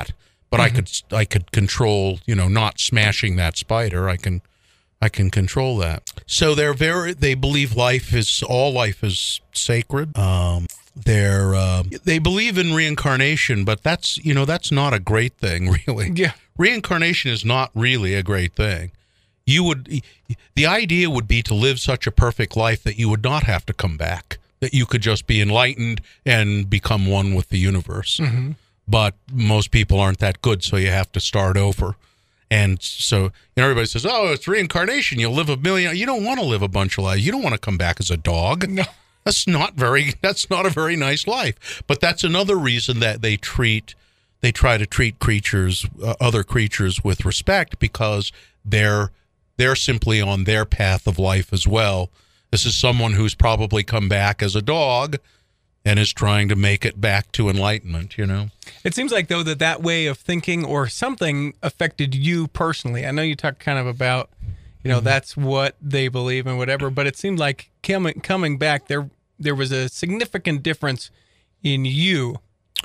but mm-hmm. I could I could control, you know, not smashing that spider. I can I can control that. So they're very they believe life is all life is sacred. Um, they're uh, they believe in reincarnation, but that's you know that's not a great thing, really. Yeah, reincarnation is not really a great thing. You would the idea would be to live such a perfect life that you would not have to come back, that you could just be enlightened and become one with the universe. Mm-hmm. But most people aren't that good, so you have to start over. And so, you know, everybody says, oh, it's reincarnation. You'll live a million. You don't want to live a bunch of lives. You don't want to come back as a dog. No. That's not very, that's not a very nice life. But that's another reason that they treat, they try to treat creatures, uh, other creatures with respect, because they're, they're simply on their path of life as well. This is someone who's probably come back as a dog and is trying to make it back to enlightenment, you know? It seems like, though, that that way of thinking or something affected you personally. I know you talked kind of about, you know, mm-hmm. that's what they believe and whatever, but it seemed like coming coming back, there there was a significant difference in you.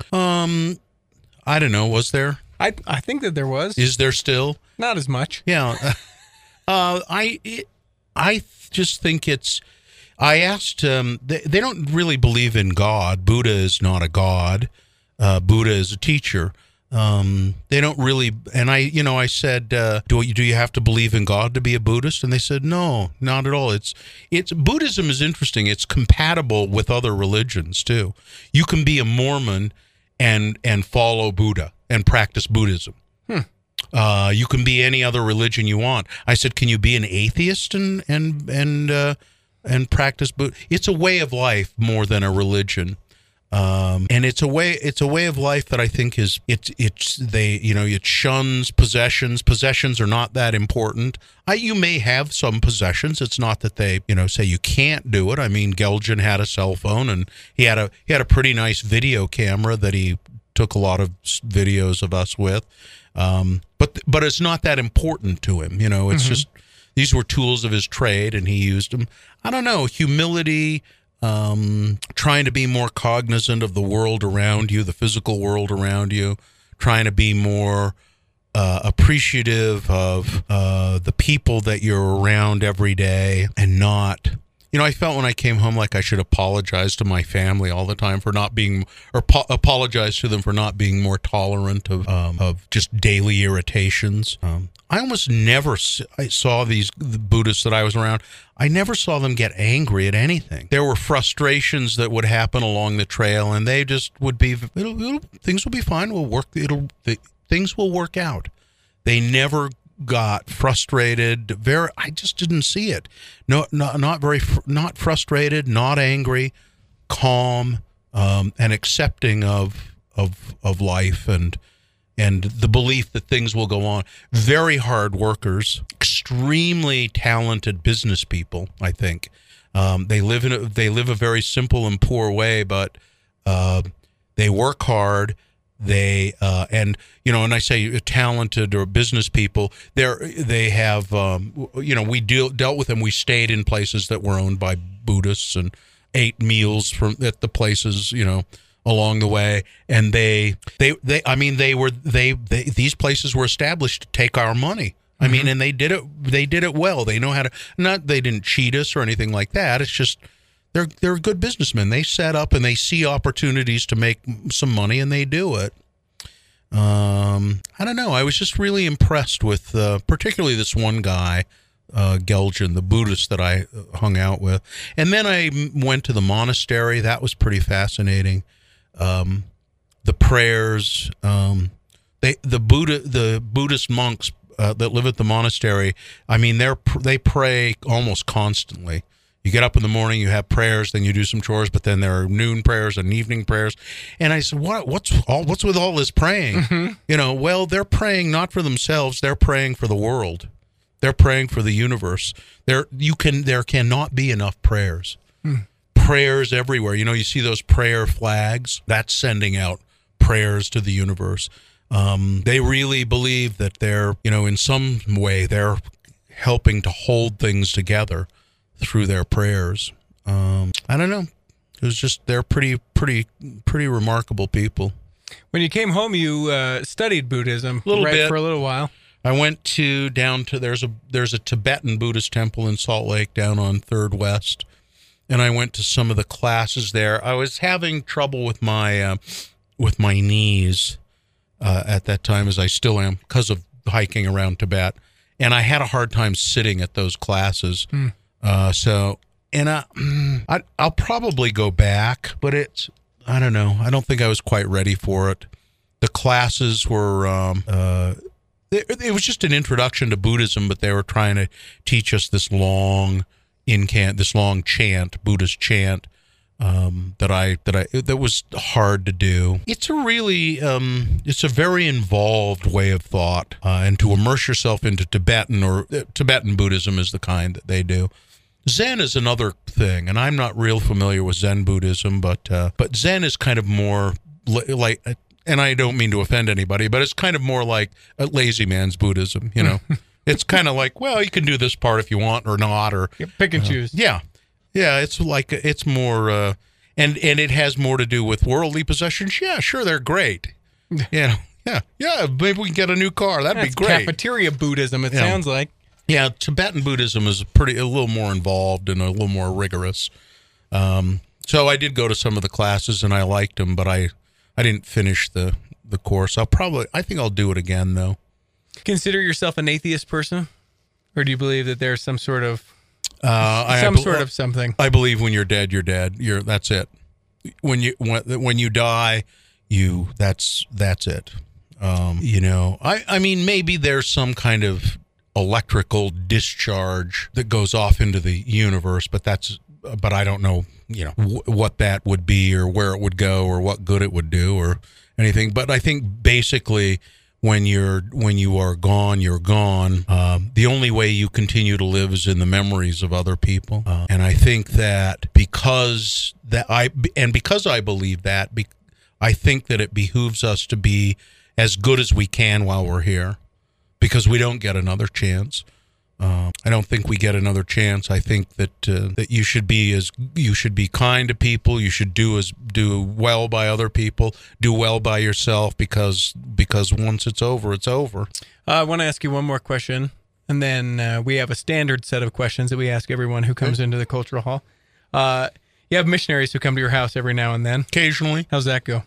Um, I don't know. Was there? I I think that there was. Is there still? Not as much. Yeah. uh, I, it, I just think it's... I asked, um, they, they don't really believe in God. Buddha is not a god. Uh, Buddha is a teacher. Um, they don't really, and I, you know, I said, uh, do you, do you have to believe in God to be a Buddhist? And they said, no, not at all. It's, it's, Buddhism is interesting. It's compatible with other religions too. You can be a Mormon and, and follow Buddha and practice Buddhism. Hmm. Uh, you can be any other religion you want. I said, can you be an atheist and, and, and, uh, and practice Buddha? It's a way of life more than a religion, um, and it's a way. It's a way of life that I think is it's it's they you know it shuns possessions. Possessions are not that important. I, you may have some possessions. It's not that they you know say you can't do it. I mean, Geljan had a cell phone and he had a he had a pretty nice video camera that he took a lot of videos of us with, um, but but it's not that important to him. You know, it's mm-hmm. just. These were tools of his trade, and he used them. I don't know, humility, um, trying to be more cognizant of the world around you, the physical world around you, trying to be more uh, appreciative of uh, the people that you're around every day, and not... You know, I felt when I came home like I should apologize to my family all the time for not being, or po- apologize to them for not being more tolerant of um, of just daily irritations. Um, I almost never I saw these the Buddhists that I was around. I never saw them get angry at anything. There were frustrations that would happen along the trail, and they just would be, it'll, it'll, things will be fine. We'll work. It'll the, things will work out. They never got frustrated. Very, I just didn't see it. No, not not very, not frustrated, not angry, calm, um, and accepting of of of life and and the belief that things will go on. Very hard workers, extremely talented business people. I think um, they live in a, they live a very simple and poor way, but uh, they work hard. They uh, and you know, and I say talented or business people. They're they have um, you know we deal, dealt with them. We stayed in places that were owned by Buddhists and ate meals from at the places you know along the way. And they they they I mean they were they, they these places were established to take our money. I mm-hmm. mean, and they did it they did it well. They know how to. Not they didn't cheat us or anything like that. It's just. They're they're good businessmen. They set up and they see opportunities to make some money, and they do it. Um, I don't know. I was just really impressed with, uh, particularly this one guy, uh, Geljan, the Buddhist that I hung out with. And then I went to the monastery. That was pretty fascinating. Um, the prayers, um, they the Buddha the Buddhist monks uh, that live at the monastery. I mean, they're they pray almost constantly. You get up in the morning, you have prayers, then you do some chores, but then there are noon prayers and evening prayers. And I said, "What? What's all? What's with all this praying?" Mm-hmm. You know, well, they're praying not for themselves; they're praying for the world. They're praying for the universe. There, you can, there cannot be enough prayers. Mm. Prayers everywhere. You know, you see those prayer flags. That's sending out prayers to the universe. Um, they really believe that they're, you know, in some way, they're helping to hold things together through their prayers. Um, I don't know. It was just, they're pretty, pretty, pretty remarkable people. When you came home, you uh, studied Buddhism Little right bit. for a little while. I went to down to there's a there's a Tibetan Buddhist temple in Salt Lake down on Third West, and I went to some of the classes there. I was having trouble with my uh, with my knees uh, at that time, as I still am, because of hiking around Tibet, and I had a hard time sitting at those classes. Mm. Uh, so, and I, I I'll probably go back, but it's I don't know. I don't think I was quite ready for it. The classes were. Um, uh, It was just an introduction to Buddhism, but they were trying to teach us this long incant, this long chant, Buddhist chant, um, that I that I that was hard to do. It's a really, um, it's a very involved way of thought, uh, and to immerse yourself into Tibetan or uh, Tibetan Buddhism is the kind that they do. Zen is another thing, and I'm not real familiar with Zen Buddhism, but uh, but Zen is kind of more li- like. And I don't mean to offend anybody, but it's kind of more like a lazy man's Buddhism, you know. It's kind of like, well, you can do this part if you want or not, or Yeah, pick and uh, choose. Yeah, yeah. It's like it's more, uh, and and it has more to do with worldly possessions. Yeah, sure, they're great. You know, yeah, yeah. Maybe we can get a new car. That'd That's be great. cafeteria Buddhism, it Yeah. sounds like. Yeah, Tibetan Buddhism is pretty a little more involved and a little more rigorous. Um, so I did go to some of the classes and I liked them, but I I didn't finish the. the course. I'll probably, I think I'll do it again though. Consider yourself an atheist person? Or do you believe that there's some sort of, Uh, I, some I, sort of something? I believe when you're dead, you're dead. You're, that's it. When you, when, when you die, you, that's, that's it. Um, you know, I, I mean, maybe there's some kind of electrical discharge that goes off into the universe, but that's, but I don't know, you know, w- what that would be or where it would go or what good it would do or anything. But I think basically when you're when you are gone, you're gone. Um, the only way you continue to live is in the memories of other people. Uh, and I think that because that I and because I believe that, be, I think that it behooves us to be as good as we can while we're here, because we don't get another chance. Um, I don't think we get another chance. I think that uh, that you should be as you should be kind to people. You should do as do well by other people. Do well by yourself, because because once it's over, it's over. Uh, I want to ask you one more question, and then uh, we have a standard set of questions that we ask everyone who comes Okay. into the Cultural Hall. Uh, you have missionaries who come to your house every now and then. Occasionally, How's that go?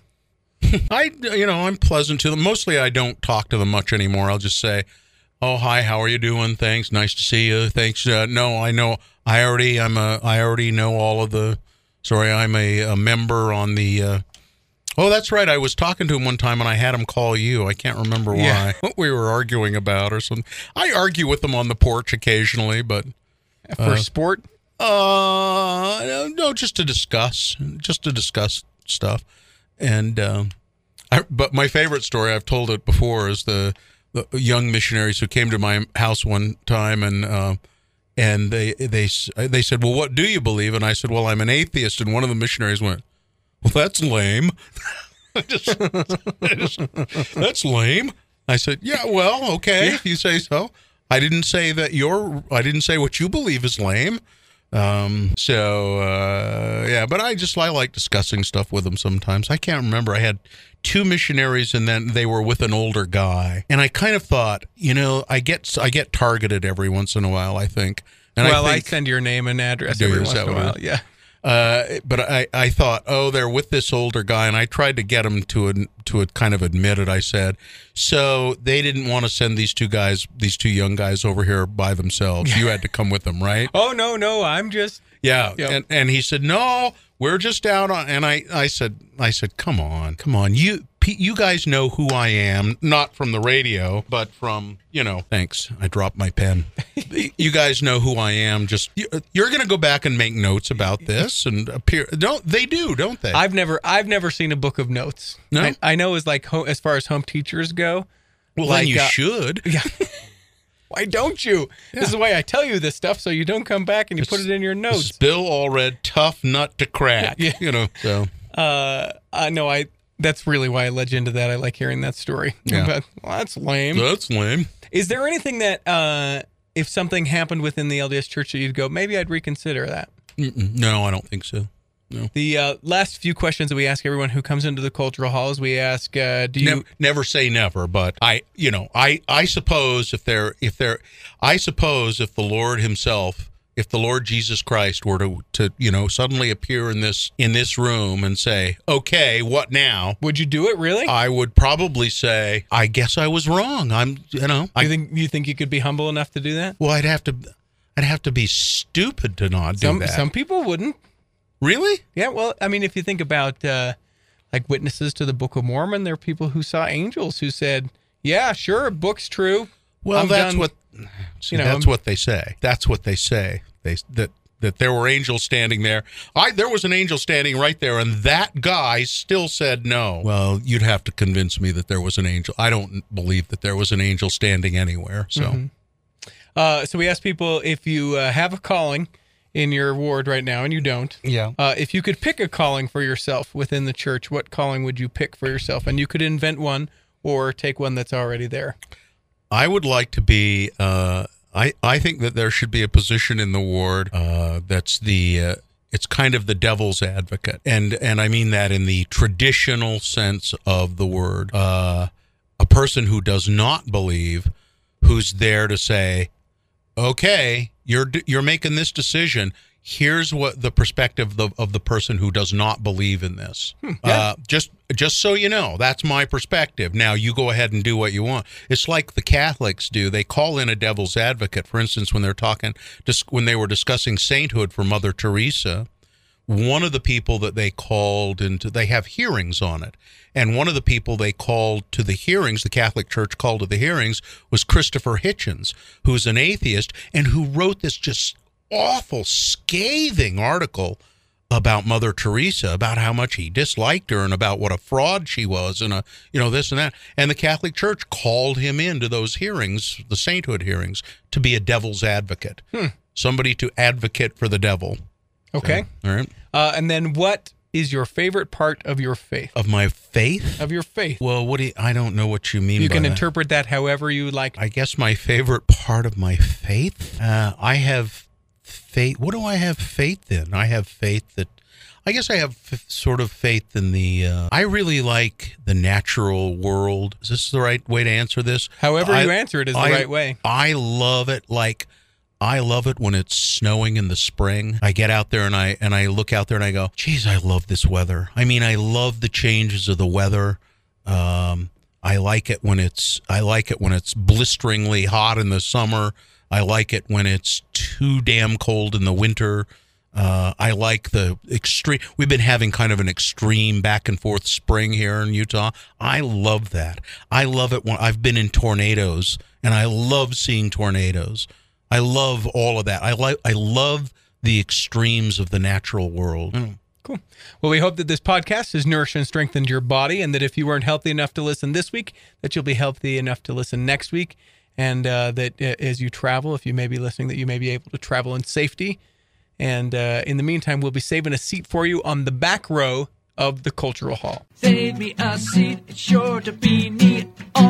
I you know I'm pleasant to them. Mostly, I don't talk to them much anymore. I'll just say, "Oh, hi, how are you doing? Thanks, nice to see you. Thanks." Uh, no, I know. I already. I'm a. I already know all of the. Sorry, I'm a, a member on the. Uh, oh, that's right. I was talking to him one time, and I had him call you. I can't remember why. Yeah. What we were arguing about or something. I argue with them on the porch occasionally, but For Uh, sport? uh, no, no, just to discuss, just to discuss stuff. And um, I, but my favorite story, I've told it before, is the. the young missionaries who came to my house one time, and uh, and they they they said, "Well, what do you believe?" And I said, "Well, I'm an atheist." And one of the missionaries went, "Well, that's lame." I just, I just, that's lame. I said, "Yeah, well, okay, if you say so." I didn't say that you're. I didn't say what you believe is lame. Um, so uh, yeah, but I just I like discussing stuff with them sometimes. I can't remember. I had two missionaries, and then they were with an older guy, and I kind of thought, you know, I get I get targeted every once in a while, I think. And well, I, I think, send your name and address Do you? every Is once that in a what it while. is? Yeah. Uh, but I, I thought, oh, they're with this older guy, and I tried to get him to ad, to a kind of admit it. I said, so they didn't want to send these two guys, these two young guys over here by themselves. You had to come with them, right? Oh, no, no, I'm just... Yeah, Yep. and and he said, no, we're just out on. And I, I said, I said, come on, come on, you you guys know who I am, not from the radio, but from, you know. Thanks, I dropped my pen. You guys know who I am. Just you, you're going to go back and make notes about this and appear. Don't they do? Don't they? I've never I've never seen a book of notes. No? I, I know as like ho- as far as home teachers go. well, like, then you uh, should. Yeah. Why don't you? This is why I tell you this stuff, so you don't come back and you put it in your This is notes. Bill Allred, tough nut to crack. Yeah. You know. So Uh, I know I. That's really why I led you into that. I like hearing that story. Yeah. But, well, that's lame. that's lame. Is there anything that, uh, if something happened within the L D S Church, that you'd go, maybe I'd reconsider that? Mm-mm. No, I don't think so. No. The uh, last few questions that we ask everyone who comes into the cultural halls, we ask, uh, do you Never, never say never, but I, you know, I, I suppose if there, if there, I suppose if the Lord himself, if the Lord Jesus Christ were to, to, you know, suddenly appear in this, in this room and say, okay, what now? would you do it really? I would probably say, I guess I was wrong. I'm, you know, you I think you think you could be humble enough to do that? well, I'd have to, I'd have to be stupid to not do Some that. some people wouldn't. Really? Yeah, well, I mean, if you think about uh, like witnesses to the Book of Mormon, there are people who saw angels who said, "Yeah, sure, book's true." Well, I'm that's done. what see, you know, that's I'm- what they say. That's what they say. They that that there were angels standing there. I there was an angel standing right there, and that guy still said no. Well, you'd have to convince me that there was an angel. I don't believe that there was an angel standing anywhere. So, Mhm. Uh, so we ask people if you uh, have a calling in your ward right now, and you don't. yeah. Uh, if you could pick a calling for yourself within the church, what calling would you pick for yourself? And you could invent one or take one that's already there. I would like to be. Uh, I I think that there should be a position in the ward uh, that's the. Uh, it's kind of the devil's advocate, and and I mean that in the traditional sense of the word. Uh, a person who does not believe, who's there to say, okay, you're you're making this decision. Here's what the perspective of, of the person who does not believe in this. yeah. Uh, just just so you know, that's my perspective. Now you go ahead and do what you want. It's like the Catholics do. They call in a devil's advocate. For instance, when they're talking, just when they were discussing sainthood for Mother Teresa, one of the people that they called into, they have hearings on it. And one of the people they called to the hearings, the Catholic Church called to the hearings, was Christopher Hitchens, who's an atheist and who wrote this just awful, scathing article about Mother Teresa, about how much he disliked her and about what a fraud she was and, a, you know, this and that. And the Catholic Church called him into those hearings, the sainthood hearings, to be a devil's advocate, Hmm. somebody to advocate for the devil. Okay. So, all right. Uh, and then what is your favorite part of your faith? Of my faith? Of your faith. Well, what do you, I don't know what you mean You by can that. interpret that however you like. I guess my favorite part of my faith, uh, I have faith. What do I have faith in? I have faith that, I guess I have f- sort of faith in the, uh, I really like the natural world. Is this the right way to answer this? However I- you answer it is the I- right way. I love it. Like, I love it when it's snowing in the spring. I get out there and I and I look out there and I go, geez, I love this weather. I mean, I love the changes of the weather. Um, I like it when it's I like it when it's blisteringly hot in the summer. I like it when it's too damn cold in the winter. Uh, I like the extreme. We've been having kind of an extreme back and forth spring here in Utah. I love that. I love it when I've been in tornadoes, and I love seeing tornadoes. I love all of that. I like. I love the extremes of the natural world. Mm. Cool. Well, we hope that this podcast has nourished and strengthened your body, and that if you weren't healthy enough to listen this week, that you'll be healthy enough to listen next week, and uh, that uh, as you travel, if you may be listening, that you may be able to travel in safety. And uh, in the meantime, we'll be saving a seat for you on the back row of the Cultural Hall. Save me a seat, it's sure to be neat.